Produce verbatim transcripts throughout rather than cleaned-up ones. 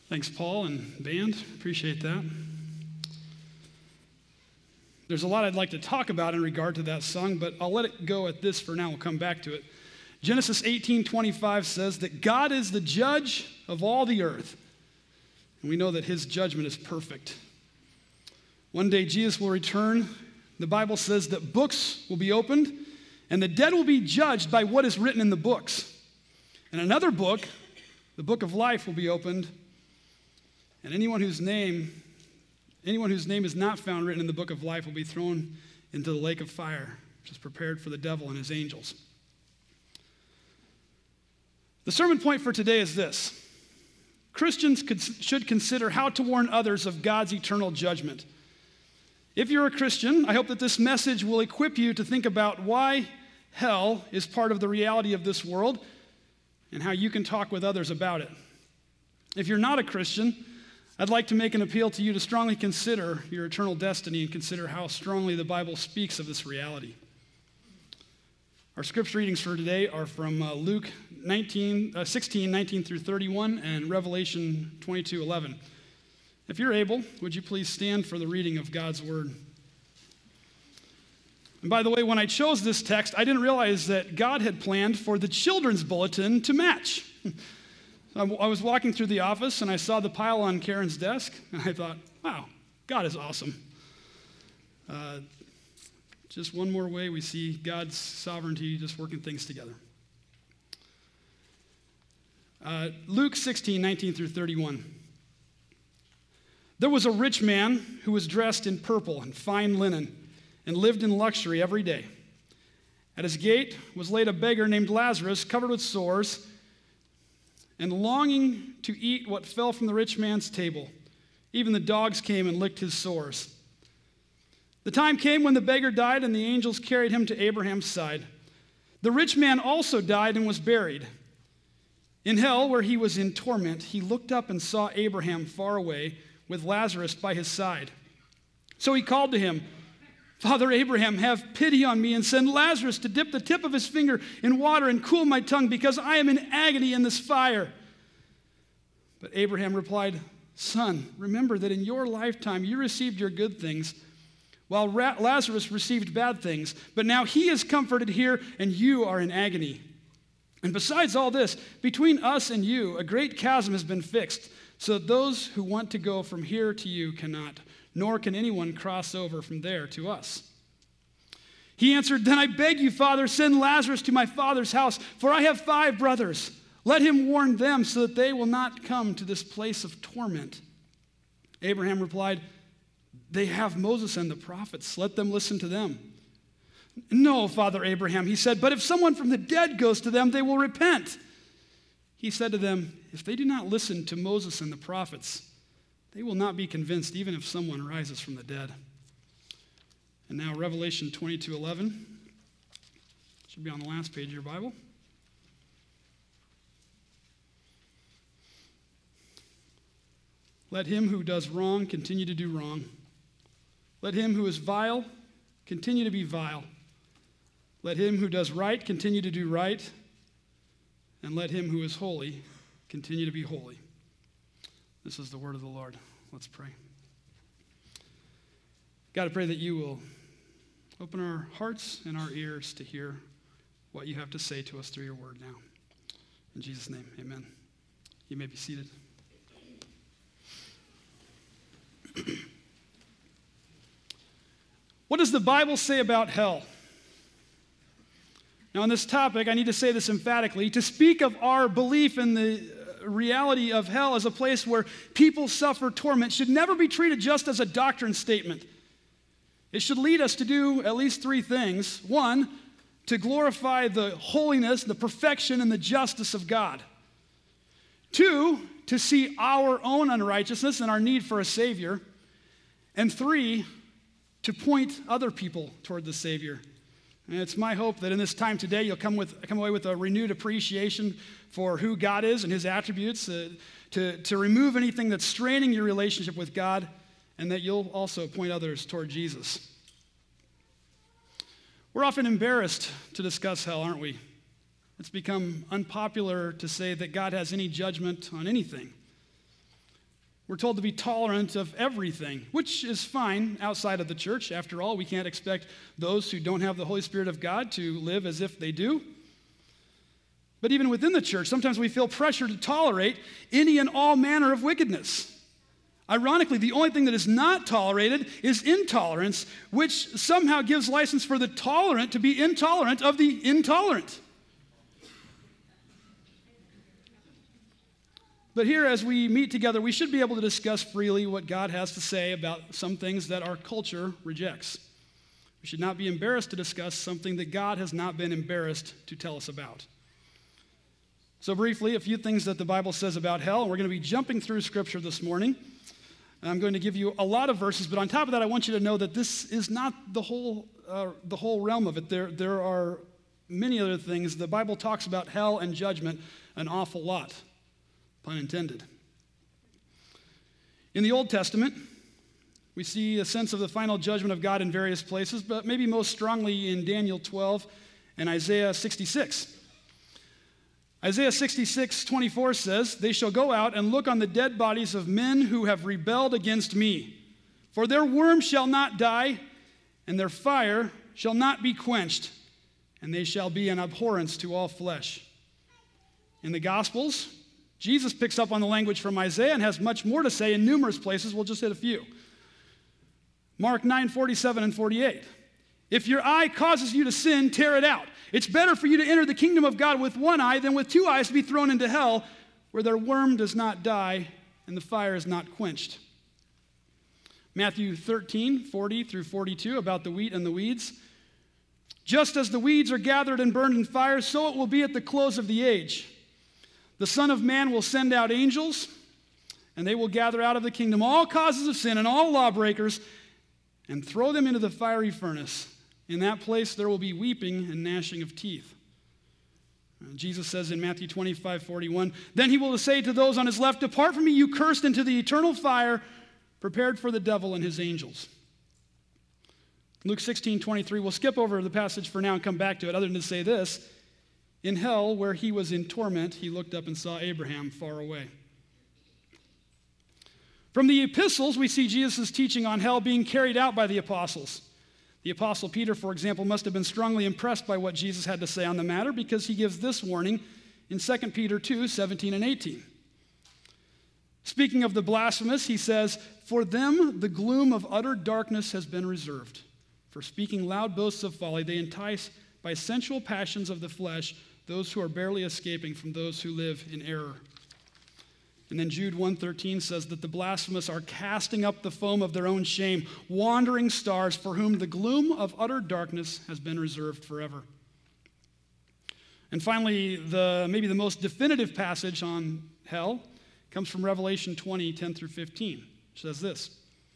Thanks, Paul and band. Appreciate that. There's a lot I'd like to talk about in regard to that song, but I'll let it go at this for now. We'll come back to it. Genesis eighteen twenty-five says that God is the judge of all the earth, and we know that his judgment is perfect. One day Jesus will return. The Bible says that books will be opened, and the dead will be judged by what is written in the books. And another book, the book of life, will be opened, and anyone whose name, anyone whose name is not found written in the book of life will be thrown into the lake of fire, which is prepared for the devil and his angels. The sermon point for today is this: Christians could, should consider how to warn others of God's eternal judgment. If you're a Christian, I hope that this message will equip you to think about why hell is part of the reality of this world and how you can talk with others about it. If you're not a Christian, I'd like to make an appeal to you to strongly consider your eternal destiny and consider how strongly the Bible speaks of this reality. Our scripture readings for today are from uh, Luke nineteen, uh, sixteen, nineteen through thirty-one, and Revelation twenty-two, eleven. If you're able, would you please stand for the reading of God's word? And by the way, when I chose this text, I didn't realize that God had planned for the children's bulletin to match. I was walking through the office, and I saw the pile on Karen's desk, and I thought, wow, God is awesome. Uh, just one more way we see God's sovereignty just working things together. Uh, Luke sixteen, nineteen through thirty-one. There was a rich man who was dressed in purple and fine linen and lived in luxury every day. At his gate was laid a beggar named Lazarus, covered with sores, and longing to eat what fell from the rich man's table. Even the dogs came and licked his sores. The time came when the beggar died, and the angels carried him to Abraham's side. The rich man also died and was buried. In hell, where he was in torment, he looked up and saw Abraham far away, with Lazarus by his side. So he called to him, "Father Abraham, have pity on me and send Lazarus to dip the tip of his finger in water and cool my tongue, because I am in agony in this fire." But Abraham replied, "Son, remember that in your lifetime you received your good things, while Ra- Lazarus received bad things. But now he is comforted here, and you are in agony. And besides all this, between us and you a great chasm has been fixed, so that those who want to go from here to you cannot, nor can anyone cross over from there to us." He answered, "Then I beg you, Father, send Lazarus to my father's house, for I have five brothers. Let him warn them so that they will not come to this place of torment." Abraham replied, "They have Moses and the prophets. Let them listen to them." "No, Father Abraham," he said, "but if someone from the dead goes to them, they will repent." He said to them, "If they do not listen to Moses and the prophets, they will not be convinced, even if someone rises from the dead." And now Revelation twenty-two, eleven. Should be on the last page of your Bible. "Let him who does wrong continue to do wrong. Let him who is vile continue to be vile. Let him who does right continue to do right. And let him who is holy continue to be holy." This is the word of the Lord. Let's pray. God, I pray that you will open our hearts and our ears to hear what you have to say to us through your word now. In Jesus' name, amen. You may be seated. What does the Bible say about hell? Now, on this topic, I need to say this emphatically. To speak of our belief in the reality of hell as a place where people suffer torment should never be treated just as a doctrine statement. It should lead us to do at least three things. One, to glorify the holiness, the perfection, and the justice of God. Two, to see our own unrighteousness and our need for a Savior. And three, to point other people toward the Savior. And it's my hope that in this time today, you'll come with come away with a renewed appreciation for who God is and his attributes, uh, to, to remove anything that's straining your relationship with God, and that you'll also point others toward Jesus. We're often embarrassed to discuss hell, aren't we? It's become unpopular to say that God has any judgment on anything. We're told to be tolerant of everything, which is fine outside of the church. After all, we can't expect those who don't have the Holy Spirit of God to live as if they do. But even within the church, sometimes we feel pressure to tolerate any and all manner of wickedness. Ironically, the only thing that is not tolerated is intolerance, which somehow gives license for the tolerant to be intolerant of the intolerant. But here, as we meet together, we should be able to discuss freely what God has to say about some things that our culture rejects. We should not be embarrassed to discuss something that God has not been embarrassed to tell us about. So briefly, a few things that the Bible says about hell, and we're going to be jumping through Scripture this morning. I'm going to give you a lot of verses, but on top of that, I want you to know that this is not the whole uh, the whole realm of it. There, there are many other things. The Bible talks about hell and judgment an awful lot, pun intended. In the Old Testament, we see a sense of the final judgment of God in various places, but maybe most strongly in Daniel twelve and Isaiah sixty-six. Isaiah sixty-six twenty-four says, "They shall go out and look on the dead bodies of men who have rebelled against me. For their worm shall not die, and their fire shall not be quenched, and they shall be an abhorrence to all flesh." In the Gospels, Jesus picks up on the language from Isaiah and has much more to say in numerous places. We'll just hit a few. Mark nine forty-seven and forty-eight. "If your eye causes you to sin, tear it out. It's better for you to enter the kingdom of God with one eye than with two eyes to be thrown into hell, where their worm does not die and the fire is not quenched." Matthew thirteen forty through forty-two, about the wheat and the weeds. "Just as the weeds are gathered and burned in fire, so it will be at the close of the age. The Son of Man will send out angels, and they will gather out of the kingdom all causes of sin and all lawbreakers, and throw them into the fiery furnace. In that place there will be weeping and gnashing of teeth." Jesus says in Matthew twenty-five forty-one, "Then he will say to those on his left, 'Depart from me, you cursed, into the eternal fire prepared for the devil and his angels.'" Luke sixteen twenty-three, we'll skip over the passage for now and come back to it, other than to say this: "In hell, where he was in torment, he looked up and saw Abraham far away." From the epistles, we see Jesus' teaching on hell being carried out by the apostles. The apostle Peter, for example, must have been strongly impressed by what Jesus had to say on the matter, because he gives this warning in Second Peter two seventeen and eighteen. Speaking of the blasphemous, he says, "For them the gloom of utter darkness has been reserved. For speaking loud boasts of folly, they entice by sensual passions of the flesh those who are barely escaping from those who live in error." And then Jude one thirteen says that the blasphemous are casting up the foam of their own shame, wandering stars for whom the gloom of utter darkness has been reserved forever. And finally, the maybe the most definitive passage on hell comes from Revelation twenty ten through fifteen, which says this: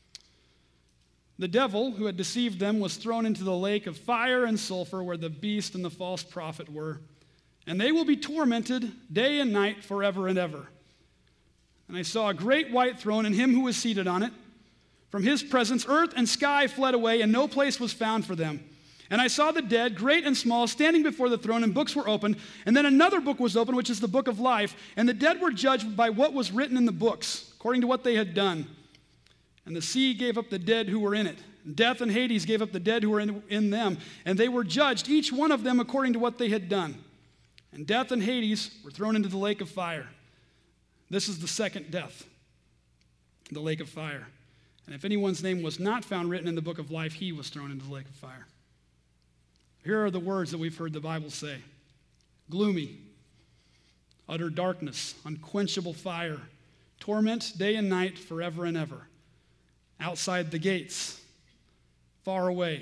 "The devil who had deceived them was thrown into the lake of fire and sulfur, where the beast and the false prophet were, and they will be tormented day and night forever and ever. And I saw a great white throne and him who was seated on it. From his presence, earth and sky fled away, and no place was found for them. And I saw the dead, great and small, standing before the throne, and books were opened. And then another book was opened, which is the book of life. And the dead were judged by what was written in the books, according to what they had done. And the sea gave up the dead who were in it. And death and Hades gave up the dead who were in, in them. And they were judged, each one of them according to what they had done. And death and Hades were thrown into the lake of fire. This is the second death, the lake of fire. And if anyone's name was not found written in the book of life, he was thrown into the lake of fire." Here are the words that we've heard the Bible say: gloomy, utter darkness, unquenchable fire, torment day and night forever and ever. Outside the gates, far away,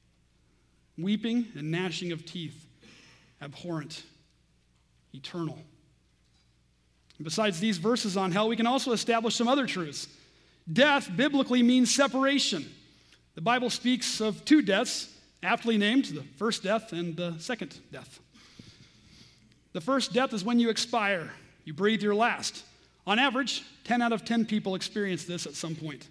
weeping and gnashing of teeth, abhorrent, eternal. And besides these verses on hell, we can also establish some other truths. Death biblically means separation. The Bible speaks of two deaths, aptly named, the first death and the second death. The first death is when you expire. You breathe your last. On average, ten out of ten people experience this at some point.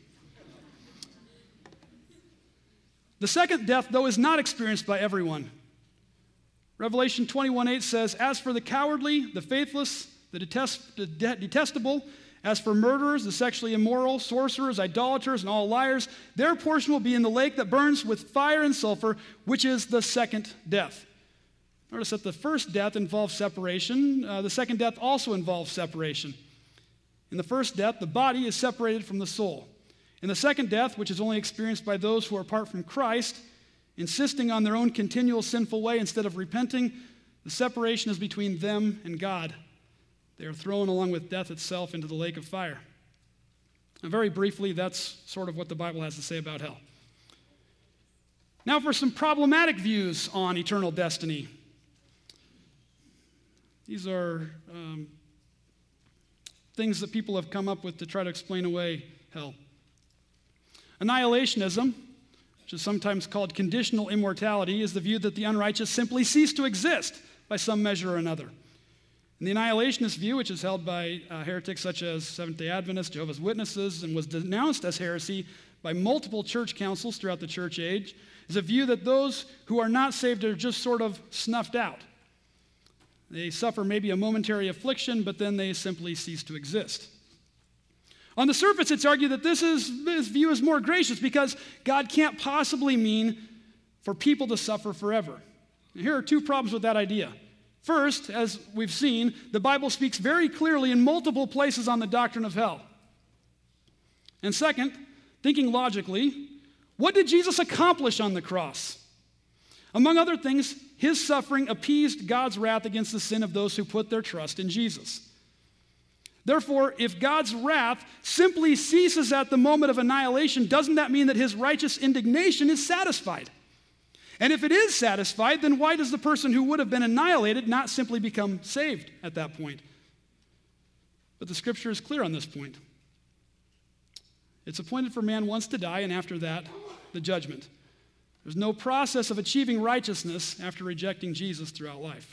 The second death, though, is not experienced by everyone. Revelation twenty-one eight says, "As for the cowardly, the faithless, the detest, the de- detestable, As for murderers, the sexually immoral, sorcerers, idolaters, and all liars, their portion will be in the lake that burns with fire and sulfur, which is the second death. Notice that the first death involves separation. Uh, the second death also involves separation. In the first death, the body is separated from the soul. In the second death, which is only experienced by those who are apart from Christ, insisting on their own continual sinful way instead of repenting, the separation is between them and God. They are thrown along with death itself into the lake of fire. And very briefly, that's sort of what the Bible has to say about hell. Now for some problematic views on eternal destiny. These are um, things that people have come up with to try to explain away hell. Annihilationism, which is sometimes called conditional immortality, is the view that the unrighteous simply cease to exist by some measure or another. And the annihilationist view, which is held by uh, heretics such as Seventh-day Adventists, Jehovah's Witnesses, and was denounced as heresy by multiple church councils throughout the church age, is a view that those who are not saved are just sort of snuffed out. They suffer maybe a momentary affliction, but then they simply cease to exist. On the surface, it's argued that this, is, this view is more gracious because God can't possibly mean for people to suffer forever. Now, here are two problems with that idea. First, as we've seen, the Bible speaks very clearly in multiple places on the doctrine of hell. And second, thinking logically, what did Jesus accomplish on the cross? Among other things, his suffering appeased God's wrath against the sin of those who put their trust in Jesus. Therefore, if God's wrath simply ceases at the moment of annihilation, doesn't that mean that his righteous indignation is satisfied? And if it is satisfied, then why does the person who would have been annihilated not simply become saved at that point? But the scripture is clear on this point. It's appointed for man once to die, and after that, the judgment. There's no process of achieving righteousness after rejecting Jesus throughout life.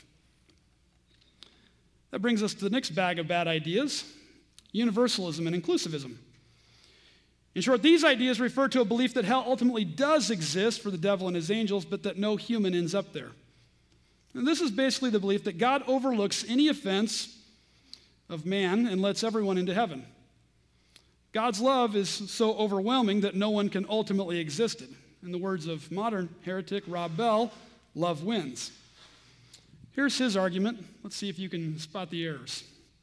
That brings us to the next bag of bad ideas, universalism and inclusivism. In short, these ideas refer to a belief that hell ultimately does exist for the devil and his angels, but that no human ends up there. And this is basically the belief that God overlooks any offense of man and lets everyone into heaven. God's love is so overwhelming that no one can ultimately exist it. In the words of modern heretic Rob Bell, love wins. Here's his argument. Let's see if you can spot the errors.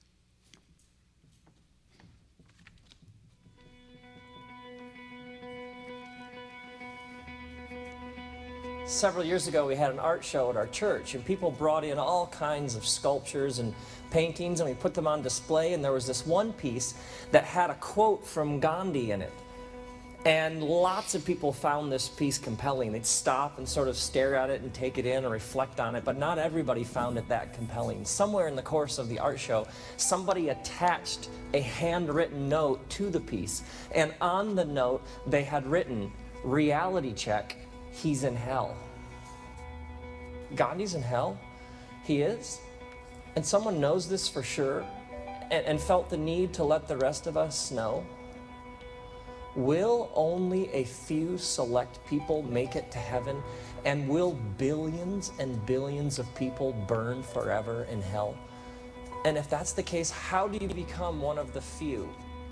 Several years ago, we had an art show at our church, and people brought in all kinds of sculptures and paintings, and we put them on display, and there was this one piece that had a quote from Gandhi in it. And lots of people found this piece compelling. They'd stop and sort of stare at it and take it in or reflect on it, but not everybody found it that compelling. Somewhere in the course of the art show, somebody attached a handwritten note to the piece, and on the note, they had written, "Reality check, he's in hell." Gandhi's in hell? He is? And someone knows this for sure and, and felt the need to let the rest of us know? Will only a few select people make it to heaven? And will billions and billions of people burn forever in hell? And if that's the case, how do you become one of the few?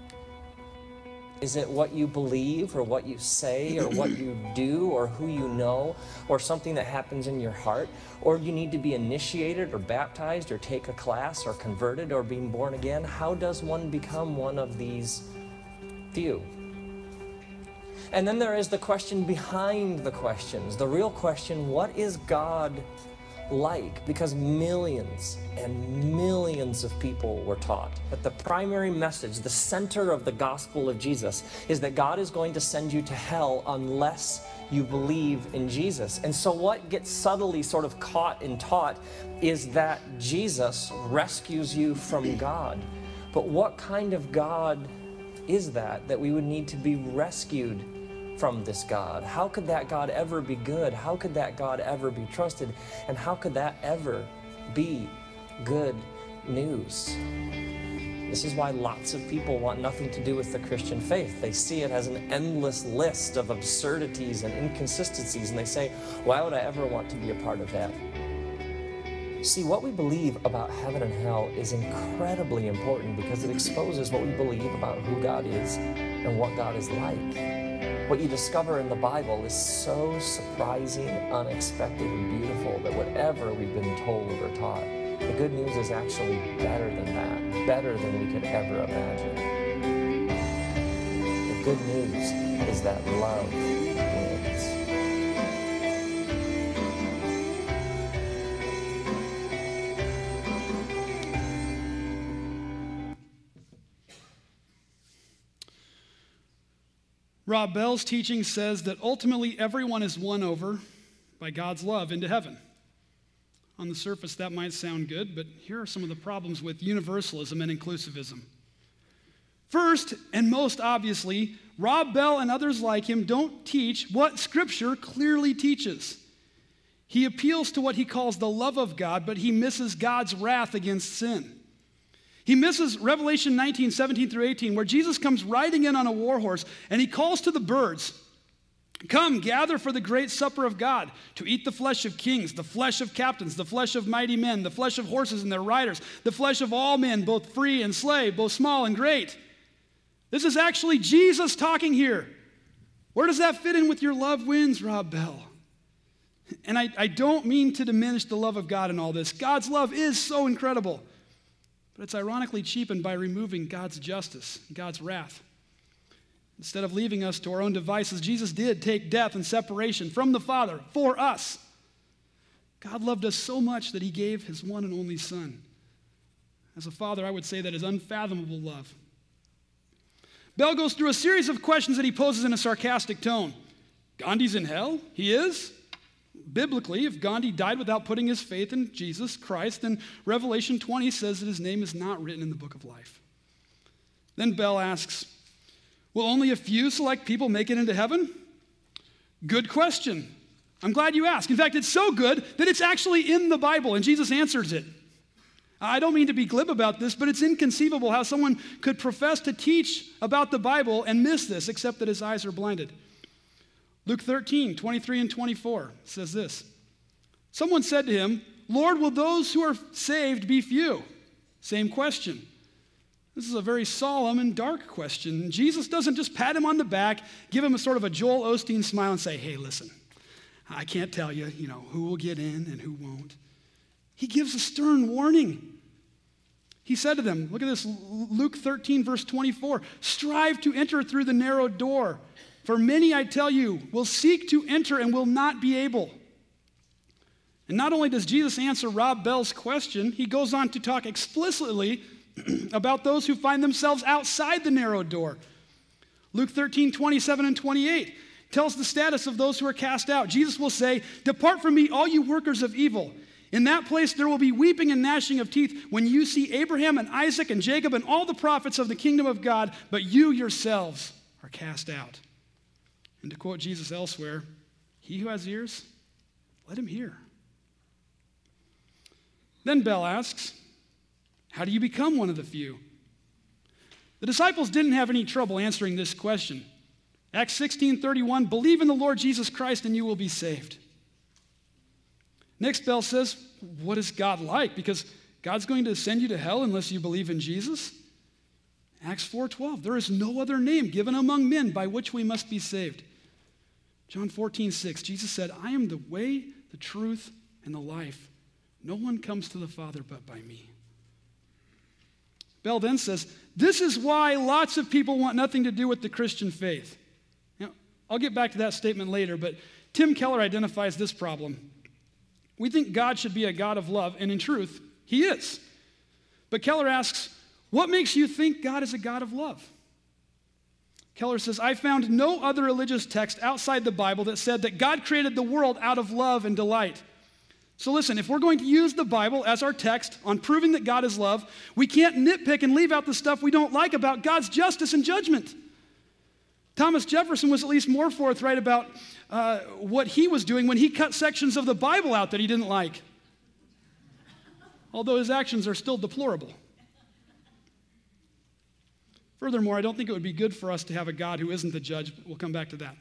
Is it what you believe or what you say or what you do or who you know or something that happens in your heart? Or you need to be initiated or baptized or take a class or converted or being born again? How does one become one of these few? And then there is the question behind the questions, the real question, what is God like? Because millions and millions of people were taught that the primary message, the center of the gospel of Jesus, is that God is going to send you to hell unless you believe in Jesus. And so what gets subtly sort of caught and taught is that Jesus rescues you from God. But what kind of God is that, that we would need to be rescued from this God? How could that God ever be good? How could that God ever be trusted? And how could that ever be good news? This is why lots of people want nothing to do with the Christian faith. They see it as an endless list of absurdities and inconsistencies, and they say, why would I ever want to be a part of that? See, what we believe about heaven and hell is incredibly important because it exposes what we believe about who God is and what God is like. What you discover in the Bible is so surprising, unexpected, and beautiful that whatever we've been told or taught, the good news is actually better than that, better than we could ever imagine. The good news is that love wins. Rob Bell's teaching says that ultimately everyone is won over by God's love into heaven. On the surface, that might sound good, but here are some of the problems with universalism and inclusivism. First, and most obviously, Rob Bell and others like him don't teach what Scripture clearly teaches. He appeals to what he calls the love of God, but he misses God's wrath against sin. He misses Revelation nineteen, seventeen through eighteen, where Jesus comes riding in on a war horse, and he calls to the birds, "Come, gather for the great supper of God, to eat the flesh of kings, the flesh of captains, the flesh of mighty men, the flesh of horses and their riders, the flesh of all men, both free and slave, both small and great." This is actually Jesus talking here. Where does that fit in with your love wins, Rob Bell? And I, I don't mean to diminish the love of God in all this. God's love is so incredible. But it's ironically cheapened by removing God's justice, God's wrath. Instead of leaving us to our own devices, Jesus did take death and separation from the Father for us. God loved us so much that he gave his one and only Son. As a father, I would say that is unfathomable love. Bell goes through a series of questions that he poses in a sarcastic tone. Gandhi's in hell? He is? Biblically, if Gandhi died without putting his faith in Jesus Christ, then Revelation twenty says that his name is not written in the book of life. Then Bell asks, will only a few select people make it into heaven? Good question. I'm glad you asked. In fact, it's so good that it's actually in the Bible, and Jesus answers it. I don't mean to be glib about this, but it's inconceivable how someone could profess to teach about the Bible and miss this, except that his eyes are blinded. Luke thirteen, twenty-three and twenty-four says this. Someone said to him, "Lord, will those who are saved be few?" Same question. This is a very solemn and dark question. Jesus doesn't just pat him on the back, give him a sort of a Joel Osteen smile and say, "Hey, listen, I can't tell you, you know, who will get in and who won't." He gives a stern warning. He said to them, look at this, Luke thirteen, verse twenty-four, "Strive to enter through the narrow door. For many, I tell you, will seek to enter and will not be able." And not only does Jesus answer Rob Bell's question, he goes on to talk explicitly about those who find themselves outside the narrow door. Luke thirteen, twenty-seven and twenty-eight tells the status of those who are cast out. Jesus will say, "Depart from me, all you workers of evil. In that place there will be weeping and gnashing of teeth when you see Abraham and Isaac and Jacob and all the prophets of the kingdom of God, but you yourselves are cast out." And to quote Jesus elsewhere, "He who has ears, let him hear." Then Bell asks, how do you become one of the few? The disciples didn't have any trouble answering this question. Acts sixteen thirty-one, "Believe in the Lord Jesus Christ and you will be saved." Next, Bell says, what is God like? Because God's going to send you to hell unless you believe in Jesus. Acts four twelve, "There is no other name given among men by which we must be saved." John fourteen six, Jesus said, "I am the way, the truth, and the life. No one comes to the Father but by me." Bell then says, this is why lots of people want nothing to do with the Christian faith. Now, I'll get back to that statement later, but Tim Keller identifies this problem. We think God should be a God of love, and in truth, he is. But Keller asks, what makes you think God is a God of love? Keller says, I found no other religious text outside the Bible that said that God created the world out of love and delight. So listen, if we're going to use the Bible as our text on proving that God is love, we can't nitpick and leave out the stuff we don't like about God's justice and judgment. Thomas Jefferson was at least more forthright about uh, what he was doing when he cut sections of the Bible out that he didn't like, although his actions are still deplorable. Furthermore, I don't think it would be good for us to have a God who isn't the judge, but we'll come back to that.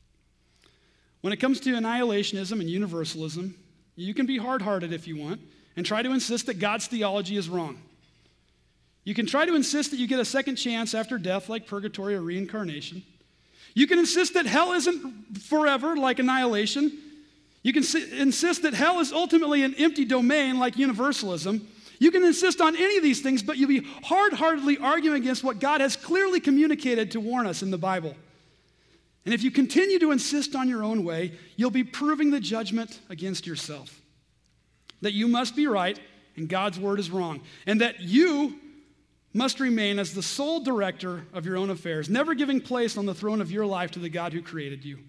When it comes to annihilationism and universalism, you can be hard-hearted if you want, and try to insist that God's theology is wrong. You can try to insist that you get a second chance after death, like purgatory or reincarnation. You can insist that hell isn't forever, like annihilation. You can si- insist that hell is ultimately an empty domain, like universalism. You can insist on any of these things, but you'll be hard-heartedly arguing against what God has clearly communicated to warn us in the Bible. And if you continue to insist on your own way, you'll be proving the judgment against yourself. That you must be right and God's word is wrong. And that you must remain as the sole director of your own affairs, never giving place on the throne of your life to the God who created you.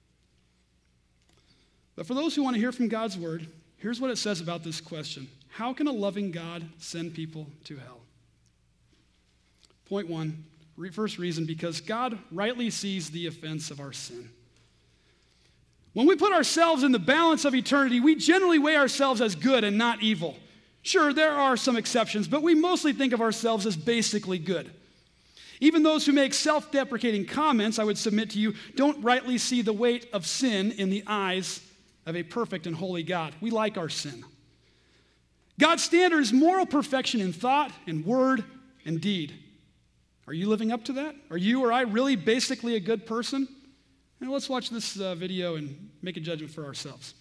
But for those who want to hear from God's word, here's what it says about this question. How can a loving God send people to hell? Point one, first reason, because God rightly sees the offense of our sin. When we put ourselves in the balance of eternity, we generally weigh ourselves as good and not evil. Sure, there are some exceptions, but we mostly think of ourselves as basically good. Even those who make self-deprecating comments, I would submit to you, don't rightly see the weight of sin in the eyes of a perfect and holy God. We like our sin. God's standard is moral perfection in thought and word and deed. Are you living up to that? Are you or I really basically a good person? Now let's watch this uh, video and make a judgment for ourselves.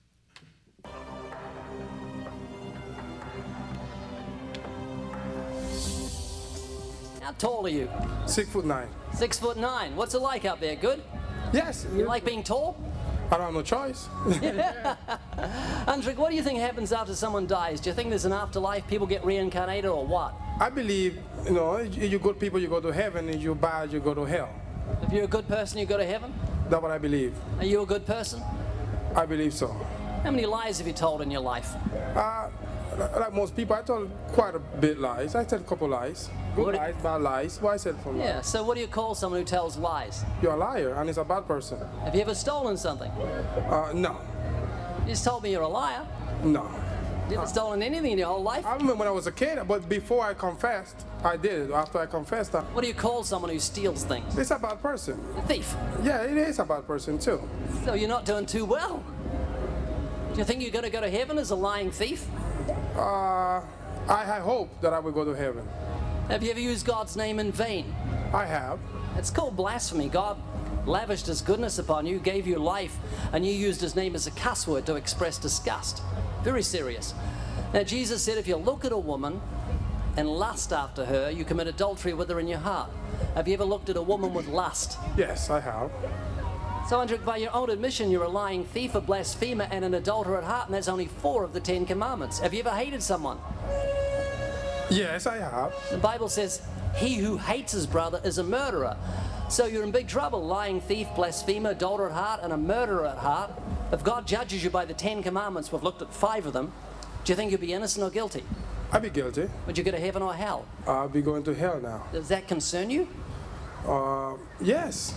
How tall are you? Six foot nine. Six foot nine. What's it like up there? Good? Yes. You like being tall? I don't have no choice. Andrik, what do you think happens after someone dies? Do you think there's an afterlife? People get reincarnated or what? I believe, you know, if you're good people, you go to heaven. If you're bad, you go to hell. If you're a good person, you go to heaven? That's what I believe. Are you a good person? I believe so. How many lies have you told in your life? Uh, like most people, I told quite a bit lies. I said a couple lies. Good What- lies, bad lies. What I said for Yeah, lies. so what do you call someone who tells lies? You're a liar, and it's a bad person. Have you ever stolen something? Uh, no. You just told me you're a liar. No. You haven't stolen anything in your whole life? I remember when I was a kid, but before I confessed, I did it. After I confessed, I, What do you call someone who steals things? it's a bad person. A thief. Yeah, it is a bad person, too. So you're not doing too well. Do you think you're going to go to heaven as a lying thief? Uh, I, I hope that I will go to heaven. Have you ever used God's name in vain? I have. It's called blasphemy. God lavished his goodness upon you, gave you life, and you used his name as a cuss word to express disgust. Very serious. Now, Jesus said if you look at a woman and lust after her, you commit adultery with her in your heart. Have you ever looked at a woman with lust? Yes, I have. So, Andrik, by your own admission, you're a lying thief, a blasphemer, and an adulterer at heart, and that's only four of the Ten Commandments. Have you ever hated someone? Yes, I have. The Bible says, he who hates his brother is a murderer. So you're in big trouble, lying thief, blasphemer, adulterer at heart, and a murderer at heart. If God judges you by the Ten Commandments, we've looked at five of them, do you think you'll be innocent or guilty? I'd be guilty. Would you go to heaven or hell? I'll be going to hell now. Does that concern you? Uh, yes.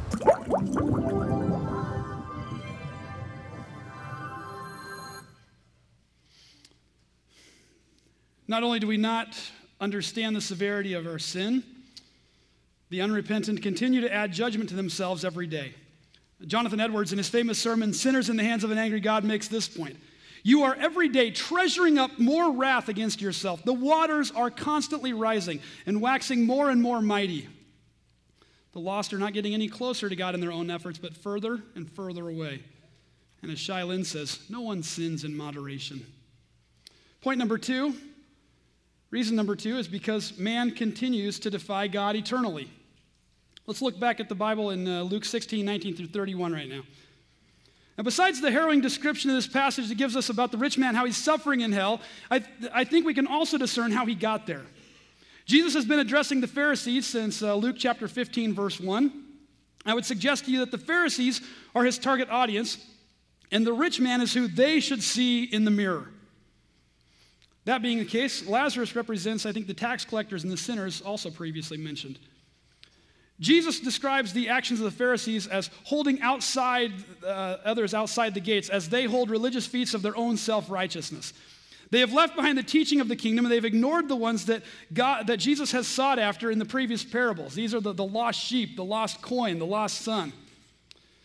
Not only do we not understand the severity of our sin, the unrepentant continue to add judgment to themselves every day. Jonathan Edwards, in his famous sermon, Sinners in the Hands of an Angry God, makes this point. You are every day treasuring up more wrath against yourself. The waters are constantly rising and waxing more and more mighty. The lost are not getting any closer to God in their own efforts, but further and further away. And as Shai Lin says, no one sins in moderation. Point number two, reason number two is because man continues to defy God eternally. Let's look back at the Bible in uh, Luke sixteen, nineteen through thirty-one right now. Now, besides the harrowing description of this passage that gives us about the rich man, how he's suffering in hell, I, th- I think we can also discern how he got there. Jesus has been addressing the Pharisees since uh, Luke chapter fifteen, verse one. I would suggest to you that the Pharisees are his target audience, and the rich man is who they should see in the mirror. That being the case, Lazarus represents, I think, the tax collectors and the sinners also previously mentioned. Jesus describes the actions of the Pharisees as holding outside uh, others outside the gates as they hold religious feats of their own self-righteousness. They have left behind the teaching of the kingdom, and they've ignored the ones that God, that Jesus has sought after in the previous parables. These are the, the lost sheep, the lost coin, the lost son.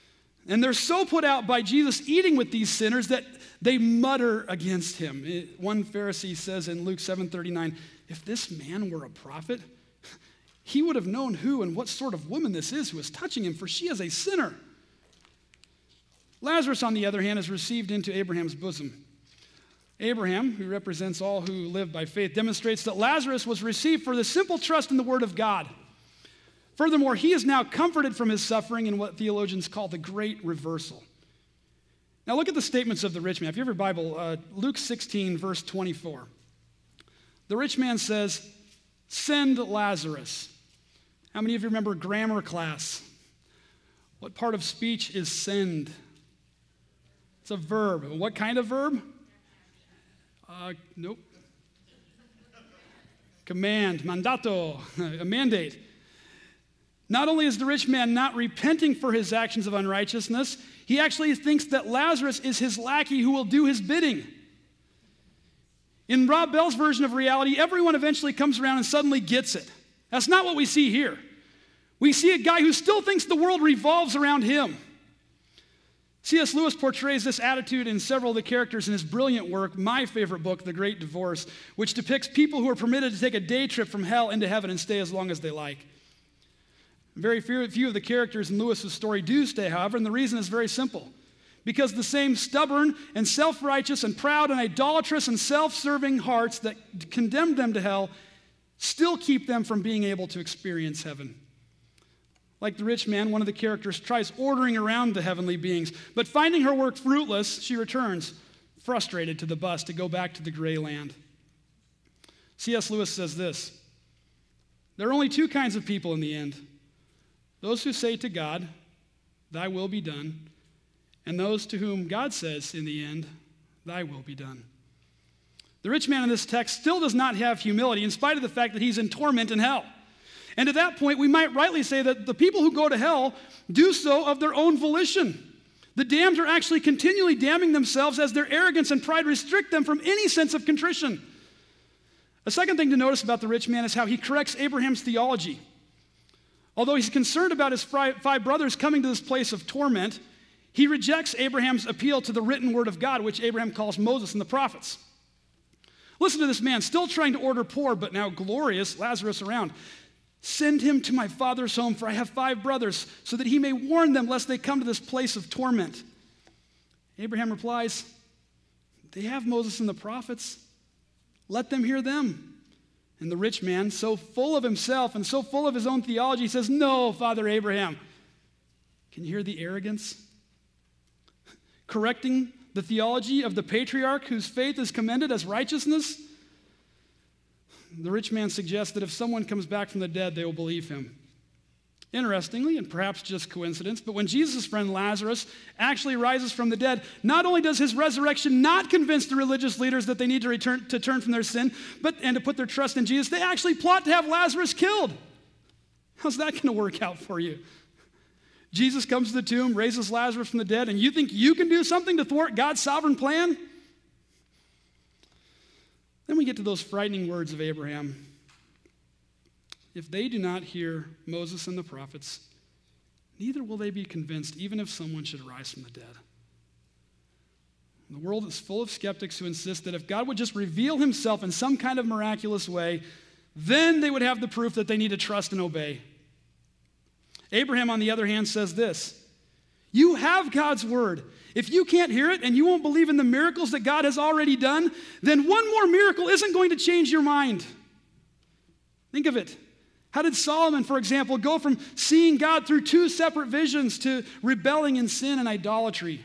And they're so put out by Jesus eating with these sinners that they mutter against him. It, one Pharisee says in Luke seven thirty-nine, if this man were a prophet, he would have known who and what sort of woman this is who is touching him, for she is a sinner. Lazarus, on the other hand, is received into Abraham's bosom. Abraham, who represents all who live by faith, demonstrates that Lazarus was received for the simple trust in the word of God. Furthermore, he is now comforted from his suffering in what theologians call the great reversal. Now look at the statements of the rich man. If you have your Bible, uh, Luke sixteen, verse twenty-four. The rich man says, send Lazarus. How many of you remember grammar class? What part of speech is send? It's a verb. What kind of verb? Uh, nope. Command, mandato, a mandate. Not only is the rich man not repenting for his actions of unrighteousness, he actually thinks that Lazarus is his lackey who will do his bidding. In Rob Bell's version of reality, everyone eventually comes around and suddenly gets it. That's not what we see here. We see a guy who still thinks the world revolves around him. C S Lewis portrays this attitude in several of the characters in his brilliant work, my favorite book, The Great Divorce, which depicts people who are permitted to take a day trip from hell into heaven and stay as long as they like. Very few of the characters in Lewis's story do stay, however, and the reason is very simple. Because the same stubborn and self-righteous and proud and idolatrous and self-serving hearts that condemned them to hell still keep them from being able to experience heaven. Like the rich man, one of the characters tries ordering around the heavenly beings, but finding her work fruitless, she returns, frustrated to the bus to go back to the gray land. C S Lewis says this, there are only two kinds of people in the end. Those who say to God, thy will be done, and those to whom God says in the end, thy will be done. The rich man in this text still does not have humility in spite of the fact that he's in torment in hell. And at that point, we might rightly say that the people who go to hell do so of their own volition. The damned are actually continually damning themselves as their arrogance and pride restrict them from any sense of contrition. A second thing to notice about the rich man is how he corrects Abraham's theology. Although he's concerned about his five brothers coming to this place of torment, he rejects Abraham's appeal to the written word of God, which Abraham calls Moses and the prophets. Listen to this man, still trying to order poor, but now glorious Lazarus around. Send him to my father's home, for I have five brothers, so that he may warn them lest they come to this place of torment. Abraham replies, they have Moses and the prophets. Let them hear them. And the rich man, so full of himself and so full of his own theology, says, no, Father Abraham. Can you hear the arrogance? Correcting the theology of the patriarch whose faith is commended as righteousness? The rich man suggests that if someone comes back from the dead, they will believe him. Interestingly, and perhaps just coincidence, but when Jesus' friend Lazarus actually rises from the dead, not only does his resurrection not convince the religious leaders that they need to return to turn from their sin, but and to put their trust in Jesus, they actually plot to have Lazarus killed. How's that going to work out for you? Jesus comes to the tomb, raises Lazarus from the dead, and you think you can do something to thwart God's sovereign plan? Then we get to those frightening words of Abraham. If they do not hear Moses and the prophets, neither will they be convinced, even if someone should rise from the dead. The world is full of skeptics who insist that if God would just reveal himself in some kind of miraculous way, then they would have the proof that they need to trust and obey. Abraham, on the other hand, says this, you have God's word. If you can't hear it and you won't believe in the miracles that God has already done, then one more miracle isn't going to change your mind. Think of it. How did Solomon, for example, go from seeing God through two separate visions to rebelling in sin and idolatry?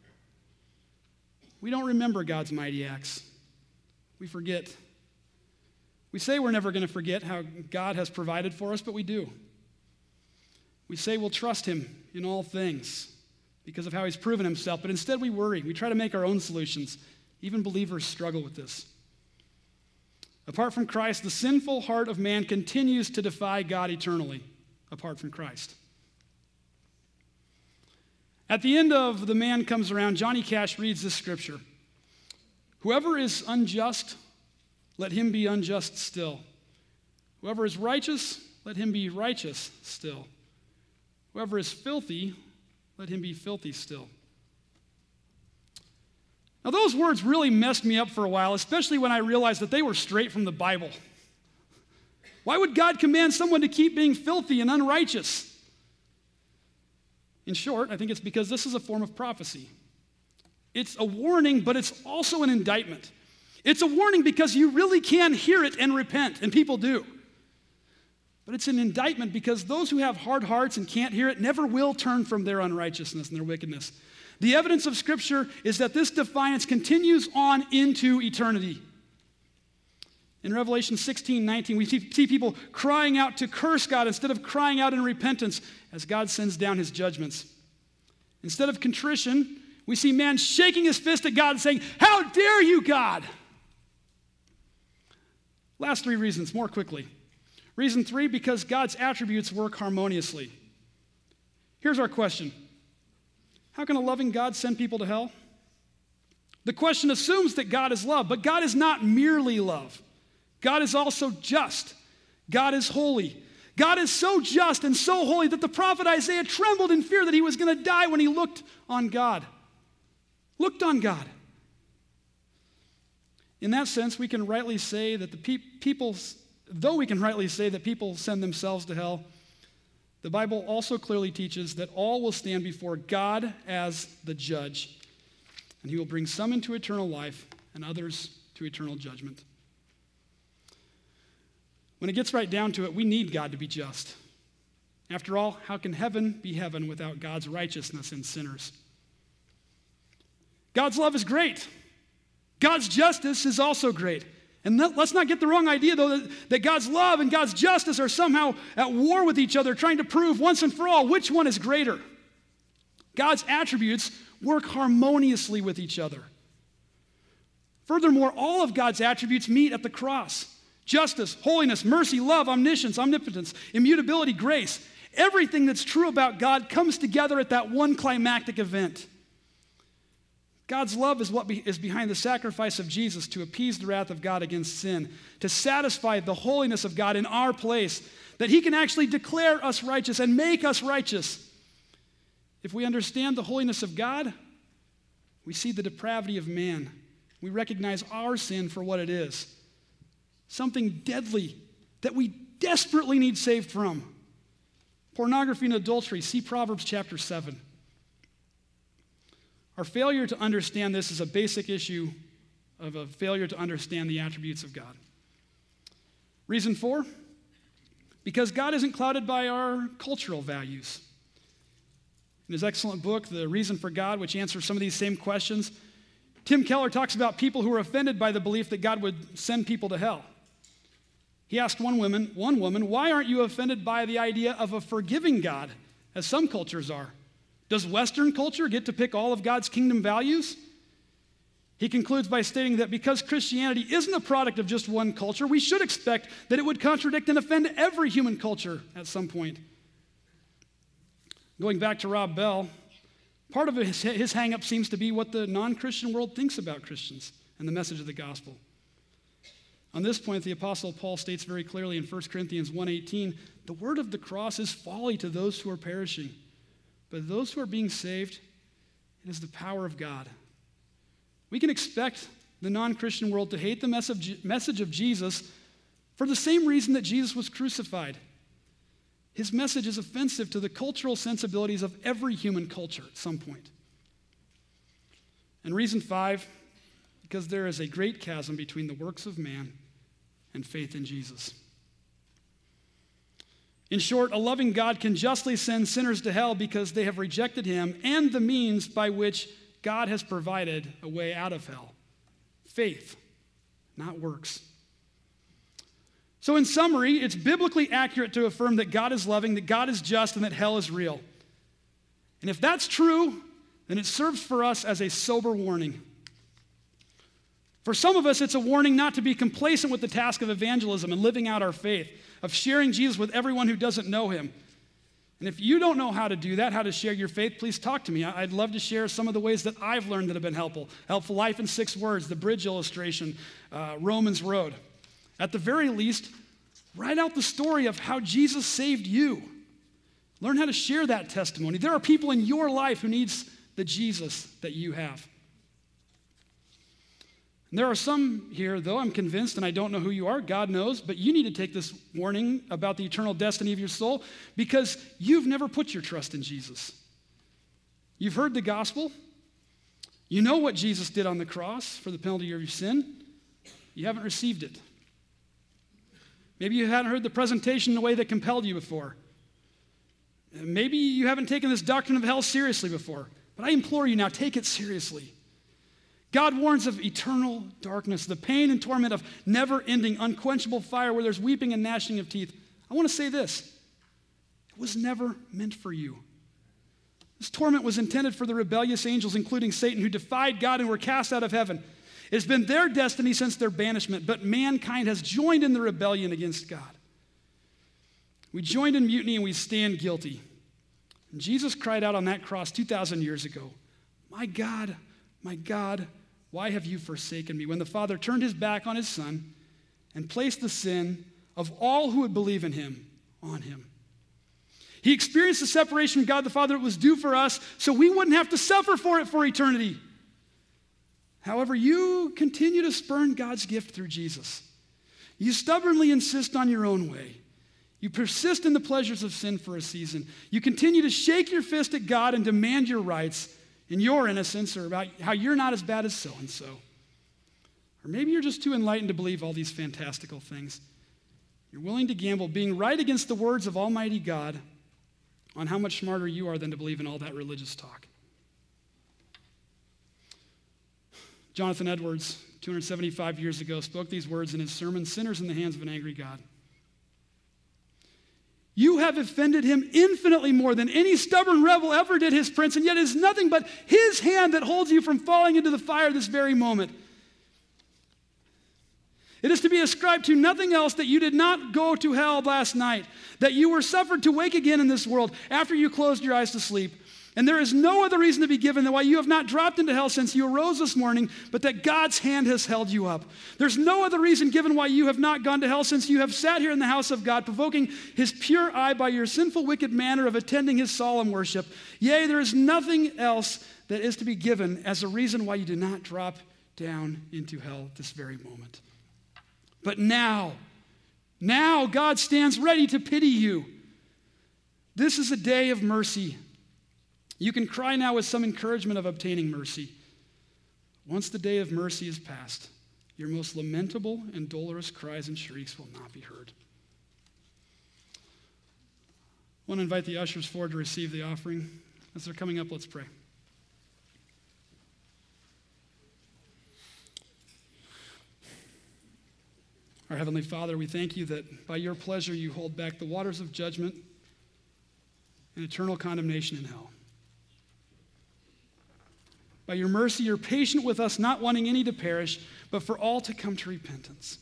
We don't remember God's mighty acts. We forget. We say we're never going to forget how God has provided for us, but we do. We say we'll trust him in all things because of how he's proven himself, but instead we worry. We try to make our own solutions. Even believers struggle with this. Apart from Christ, the sinful heart of man continues to defy God eternally, apart from Christ. At the end of The Man Comes Around, Johnny Cash reads this scripture. Whoever is unjust, let him be unjust still. Whoever is righteous, let him be righteous still. Whoever is filthy, let him be filthy still. Now, those words really messed me up for a while, especially when I realized that they were straight from the Bible. Why would God command someone to keep being filthy and unrighteous? In short, I think it's because this is a form of prophecy. It's a warning, but it's also an indictment. It's a warning because you really can hear it and repent, and people do. But it's an indictment because those who have hard hearts and can't hear it never will turn from their unrighteousness and their wickedness. The evidence of Scripture is that this defiance continues on into eternity. In Revelation sixteen nineteen, we see, see people crying out to curse God instead of crying out in repentance as God sends down his judgments. Instead of contrition, we see man shaking his fist at God and saying, "How dare you, God?" Last three reasons, more quickly. Reason three, because God's attributes work harmoniously. Here's our question. How can a loving God send people to hell? The question assumes that God is love, but God is not merely love. God is also just. God is holy. God is so just and so holy that the prophet Isaiah trembled in fear that he was going to die when he looked on God. Looked on God. In that sense, we can rightly say that the pe- people, though we can rightly say that people send themselves to hell, the Bible also clearly teaches that all will stand before God as the judge, and he will bring some into eternal life and others to eternal judgment. When it gets right down to it, we need God to be just. After all, how can heaven be heaven without God's righteousness in sinners? God's love is great. God's justice is also great. And let's not get the wrong idea, though, that, that God's love and God's justice are somehow at war with each other, trying to prove once and for all which one is greater. God's attributes work harmoniously with each other. Furthermore, all of God's attributes meet at the cross. Justice, holiness, mercy, love, omniscience, omnipotence, immutability, grace. Everything that's true about God comes together at that one climactic event. God's love is what be, is behind the sacrifice of Jesus to appease the wrath of God against sin, to satisfy the holiness of God in our place, that he can actually declare us righteous and make us righteous. If we understand the holiness of God, we see the depravity of man. We recognize our sin for what it is, something deadly that we desperately need saved from. Pornography and adultery, see Proverbs chapter seven. Our failure to understand this is a basic issue of a failure to understand the attributes of God. Reason four, because God isn't clouded by our cultural values. In his excellent book, The Reason for God, which answers some of these same questions, Tim Keller talks about people who are offended by the belief that God would send people to hell. He asked one woman, one woman, why aren't you offended by the idea of a forgiving God, as some cultures are? Does Western culture get to pick all of God's kingdom values? He concludes by stating that because Christianity isn't a product of just one culture, we should expect that it would contradict and offend every human culture at some point. Going back to Rob Bell, part of his, his hang-up seems to be what the non-Christian world thinks about Christians and the message of the gospel. On this point, the Apostle Paul states very clearly in First Corinthians one eighteen, the word of the cross is folly to those who are perishing, but those who are being saved, it is the power of God. We can expect the non-Christian world to hate the message of Jesus for the same reason that Jesus was crucified. His message is offensive to the cultural sensibilities of every human culture at some point. And reason five, because there is a great chasm between the works of man and faith in Jesus. In short, a loving God can justly send sinners to hell because they have rejected him and the means by which God has provided a way out of hell. Faith, not works. So in summary, it's biblically accurate to affirm that God is loving, that God is just, and that hell is real. And if that's true, then it serves for us as a sober warning. For some of us, it's a warning not to be complacent with the task of evangelism and living out our faith, of sharing Jesus with everyone who doesn't know him. And if you don't know how to do that, how to share your faith, please talk to me. I'd love to share some of the ways that I've learned that have been helpful. Helpful Life in Six Words, the bridge illustration, uh, Romans Road. At the very least, write out the story of how Jesus saved you. Learn how to share that testimony. There are people in your life who needs the Jesus that you have. And there are some here, though I'm convinced, and I don't know who you are, God knows, but you need to take this warning about the eternal destiny of your soul because you've never put your trust in Jesus. You've heard the gospel. You know what Jesus did on the cross for the penalty of your sin. You haven't received it. Maybe you hadn't heard the presentation in a way that compelled you before. Maybe you haven't taken this doctrine of hell seriously before. But I implore you now, take it seriously. God warns of eternal darkness, the pain and torment of never-ending, unquenchable fire where there's weeping and gnashing of teeth. I want to say this. It was never meant for you. This torment was intended for the rebellious angels, including Satan, who defied God and were cast out of heaven. It has been their destiny since their banishment, but mankind has joined in the rebellion against God. We joined in mutiny and we stand guilty. And Jesus cried out on that cross two thousand years ago, "My God, my God, why have you forsaken me?" When the Father turned his back on his Son and placed the sin of all who would believe in him on him. He experienced the separation from God the Father that was due for us so we wouldn't have to suffer for it for eternity. However, you continue to spurn God's gift through Jesus. You stubbornly insist on your own way. You persist in the pleasures of sin for a season. You continue to shake your fist at God and demand your rights in your innocence or about how you're not as bad as so-and-so. Or maybe you're just too enlightened to believe all these fantastical things. You're willing to gamble being right against the words of Almighty God on how much smarter you are than to believe in all that religious talk. Jonathan Edwards, two hundred seventy-five years ago, spoke these words in his sermon, "Sinners in the Hands of an Angry God." You have offended him infinitely more than any stubborn rebel ever did his prince, and yet it is nothing but his hand that holds you from falling into the fire this very moment. It is to be ascribed to nothing else that you did not go to hell last night, that you were suffered to wake again in this world after you closed your eyes to sleep. And there is no other reason to be given than why you have not dropped into hell since you arose this morning, but that God's hand has held you up. There's no other reason given why you have not gone to hell since you have sat here in the house of God, provoking his pure eye by your sinful, wicked manner of attending his solemn worship. Yea, there is nothing else that is to be given as a reason why you do not drop down into hell this very moment. But now, now God stands ready to pity you. This is a day of mercy. You can cry now with some encouragement of obtaining mercy. Once the day of mercy is past, your most lamentable and dolorous cries and shrieks will not be heard. I want to invite the ushers forward to receive the offering. As they're coming up, let's pray. Our Heavenly Father, we thank you that by your pleasure you hold back the waters of judgment and eternal condemnation in hell. By your mercy, you're patient with us, not wanting any to perish, but for all to come to repentance.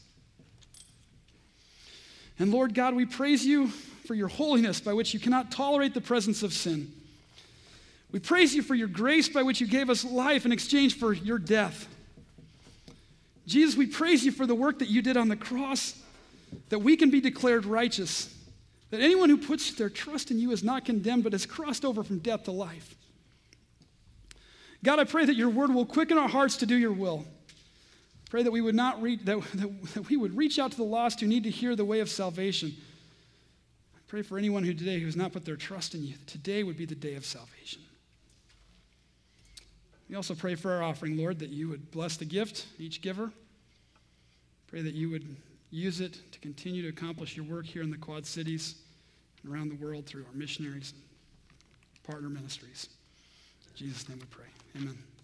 And Lord God, we praise you for your holiness by which you cannot tolerate the presence of sin. We praise you for your grace by which you gave us life in exchange for your death. Jesus, we praise you for the work that you did on the cross, that we can be declared righteous, that anyone who puts their trust in you is not condemned, but is crossed over from death to life. God, I pray that your word will quicken our hearts to do your will. Pray that we would not reach, that, that, that we would reach out to the lost who need to hear the way of salvation. I pray for anyone who today who has not put their trust in you, that today would be the day of salvation. We also pray for our offering, Lord, that you would bless the gift, each giver. Pray that you would use it to continue to accomplish your work here in the Quad Cities and around the world through our missionaries and partner ministries. In Jesus' name we pray. Amen.